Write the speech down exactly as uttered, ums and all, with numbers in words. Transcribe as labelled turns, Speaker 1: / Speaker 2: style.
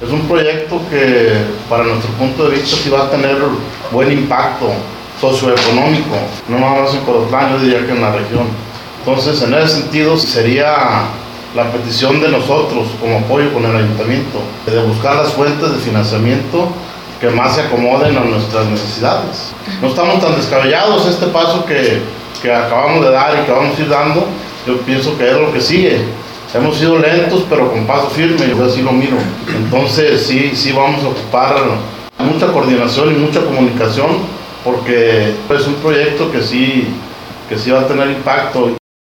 Speaker 1: Es un proyecto que para nuestro punto de vista sí va a tener buen impacto socioeconómico, no nada más en Colotlán, yo diría que en la región. Entonces, en ese sentido sería la petición de nosotros como apoyo con el ayuntamiento, de buscar las fuentes de financiamiento que más se acomoden a nuestras necesidades. No estamos tan descabellados, este paso que, que acabamos de dar y que vamos a ir dando, yo pienso que es lo que sigue. Hemos sido lentos, pero con paso firme, yo así lo miro. Entonces sí, sí vamos a ocupar mucha coordinación y mucha comunicación, porque es un proyecto que sí, que sí va a tener impacto.